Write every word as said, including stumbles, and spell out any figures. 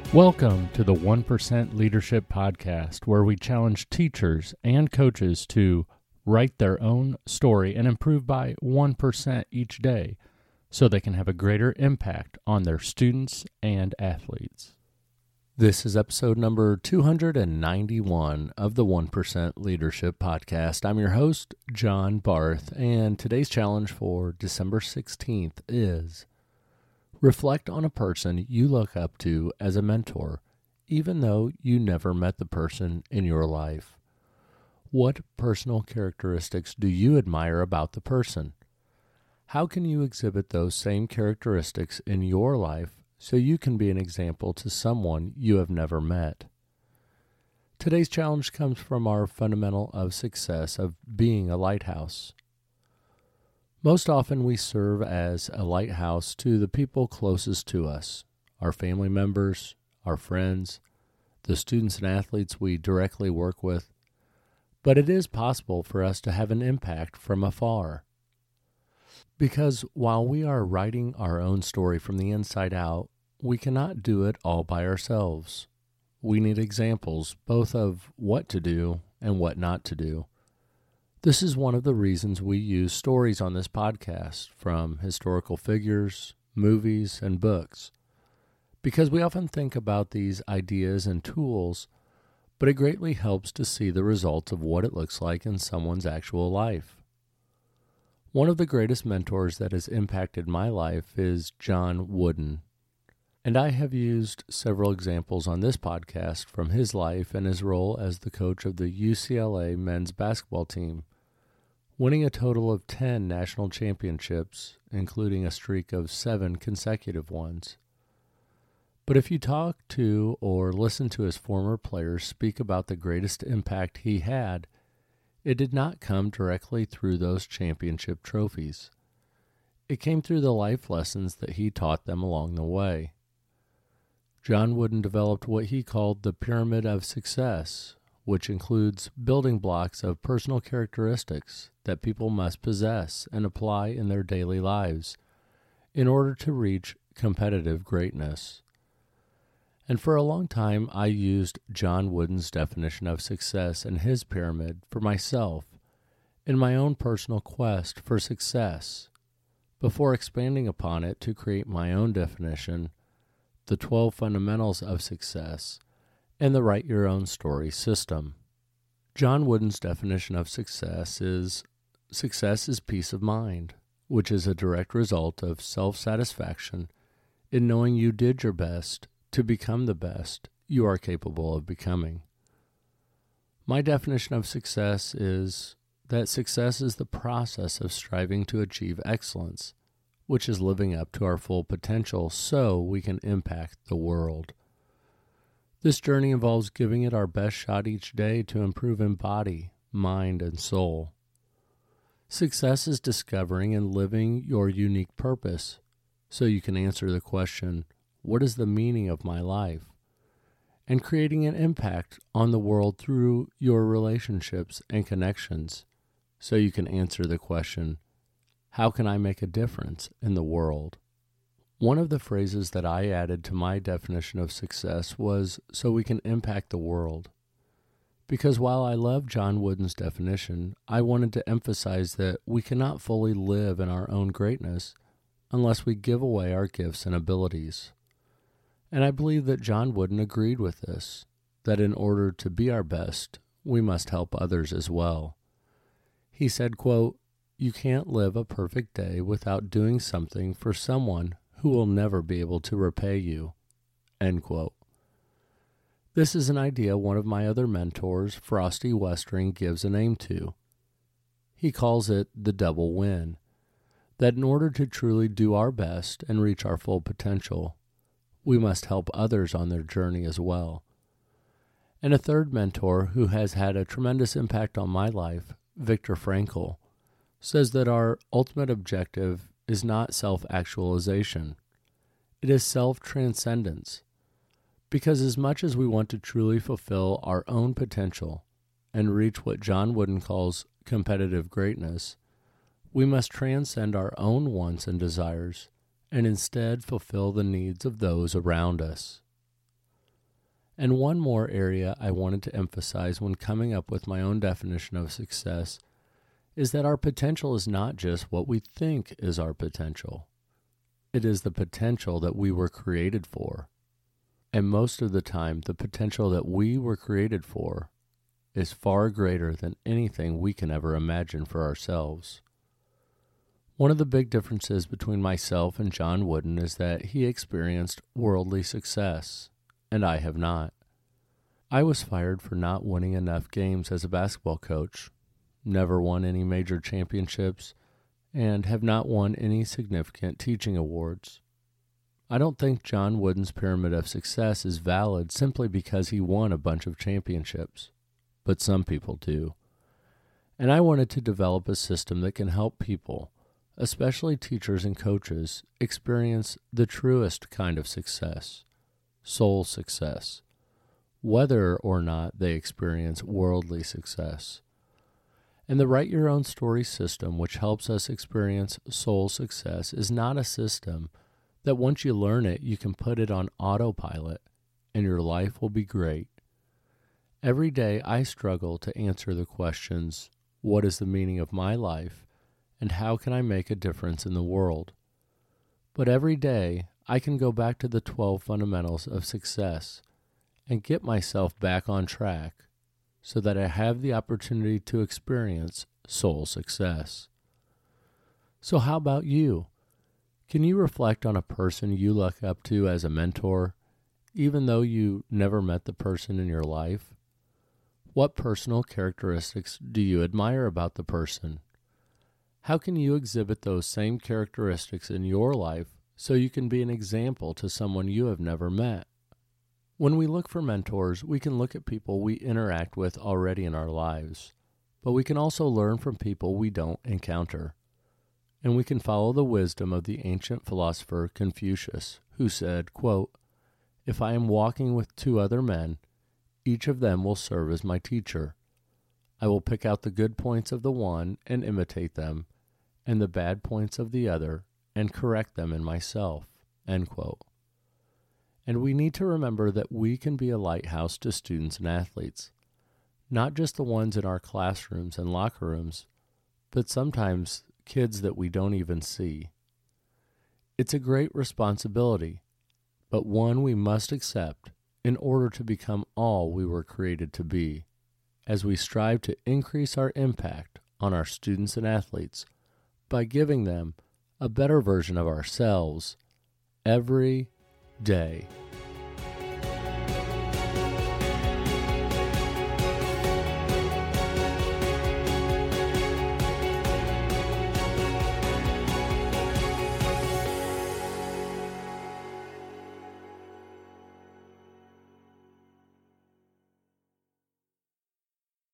Welcome to the one percent Leadership Podcast, where we challenge teachers and coaches to write their own story and improve by one percent each day so they can have a greater impact on their students and athletes. This is episode number two hundred ninety-one of the one percent Leadership Podcast. I'm your host, John Barth, and today's challenge for December sixteenth is: reflect on a person you look up to as a mentor, even though you never met the person in your life. What personal characteristics do you admire about the person? How can you exhibit those same characteristics in your life so you can be an example to someone you have never met? Today's challenge comes from our fundamental of success of being a lighthouse. Most often we serve as a lighthouse to the people closest to us, our family members, our friends, the students and athletes we directly work with, but it is possible for us to have an impact from afar. Because while we are writing our own story from the inside out, we cannot do it all by ourselves. We need examples both of what to do and what not to do. This is one of the reasons we use stories on this podcast, from historical figures, movies, and books, because we often think about these ideas and tools, but it greatly helps to see the results of what it looks like in someone's actual life. One of the greatest mentors that has impacted my life is John Wooden, and I have used several examples on this podcast from his life and his role as the coach of the U C L A men's basketball team, winning a total of ten national championships, including a streak of seven consecutive ones. But if you talk to or listen to his former players speak about the greatest impact he had, it did not come directly through those championship trophies. It came through the life lessons that he taught them along the way. John Wooden developed what he called the Pyramid of Success, which includes building blocks of personal characteristics that people must possess and apply in their daily lives in order to reach competitive greatness. And for a long time, I used John Wooden's definition of success and his pyramid for myself in my own personal quest for success, before expanding upon it to create my own definition, the twelve fundamentals of success, and the Write Your Own Story system. John Wooden's definition of success is: success is peace of mind, which is a direct result of self-satisfaction in knowing you did your best to become the best you are capable of becoming. My definition of success is that success is the process of striving to achieve excellence, which is living up to our full potential so we can impact the world. This journey involves giving it our best shot each day to improve in body, mind, and soul. Success is discovering and living your unique purpose so you can answer the question, what is the meaning of my life? And creating an impact on the world through your relationships and connections so you can answer the question, how can I make a difference in the world? One of the phrases that I added to my definition of success was so we can impact the world. Because while I love John Wooden's definition, I wanted to emphasize that we cannot fully live in our own greatness unless we give away our gifts and abilities. And I believe that John Wooden agreed with this, that in order to be our best, we must help others as well. He said, quote, "You can't live a perfect day without doing something for someone who will never be able to repay you," end quote. This is an idea one of my other mentors, Frosty Westring, gives a name to. He calls it the double win, that in order to truly do our best and reach our full potential, we must help others on their journey as well. And a third mentor who has had a tremendous impact on my life, Viktor Frankl, says that our ultimate objective is not self-actualization. It is self-transcendence. Because as much as we want to truly fulfill our own potential and reach what John Wooden calls competitive greatness, we must transcend our own wants and desires and instead fulfill the needs of those around us. And one more area I wanted to emphasize when coming up with my own definition of success is that our potential is not just what we think is our potential. It is the potential that we were created for. And most of the time, the potential that we were created for is far greater than anything we can ever imagine for ourselves. One of the big differences between myself and John Wooden is that he experienced worldly success, and I have not. I was fired for not winning enough games as a basketball coach, never won any major championships, and have not won any significant teaching awards. I don't think John Wooden's pyramid of success is valid simply because he won a bunch of championships, but some people do. And I wanted to develop a system that can help people, especially teachers and coaches, experience the truest kind of success, soul success, whether or not they experience worldly success. And the Write Your Own Story system, which helps us experience soul success, is not a system that once you learn it, you can put it on autopilot and your life will be great. Every day I struggle to answer the questions, what is the meaning of my life, and how can I make a difference in the world? But every day I can go back to the twelve fundamentals of success and get myself back on track so that I have the opportunity to experience soul success. So how about you? Can you reflect on a person you look up to as a mentor, even though you never met the person in your life? What personal characteristics do you admire about the person? How can you exhibit those same characteristics in your life so you can be an example to someone you have never met? When we look for mentors, we can look at people we interact with already in our lives, but we can also learn from people we don't encounter. And we can follow the wisdom of the ancient philosopher Confucius, who said, quote, "If I am walking with two other men, each of them will serve as my teacher. I will pick out the good points of the one and imitate them, and the bad points of the other and correct them in myself." End quote. And we need to remember that we can be a lighthouse to students and athletes, not just the ones in our classrooms and locker rooms, but sometimes kids that we don't even see. It's a great responsibility, but one we must accept in order to become all we were created to be, as we strive to increase our impact on our students and athletes by giving them a better version of ourselves every day.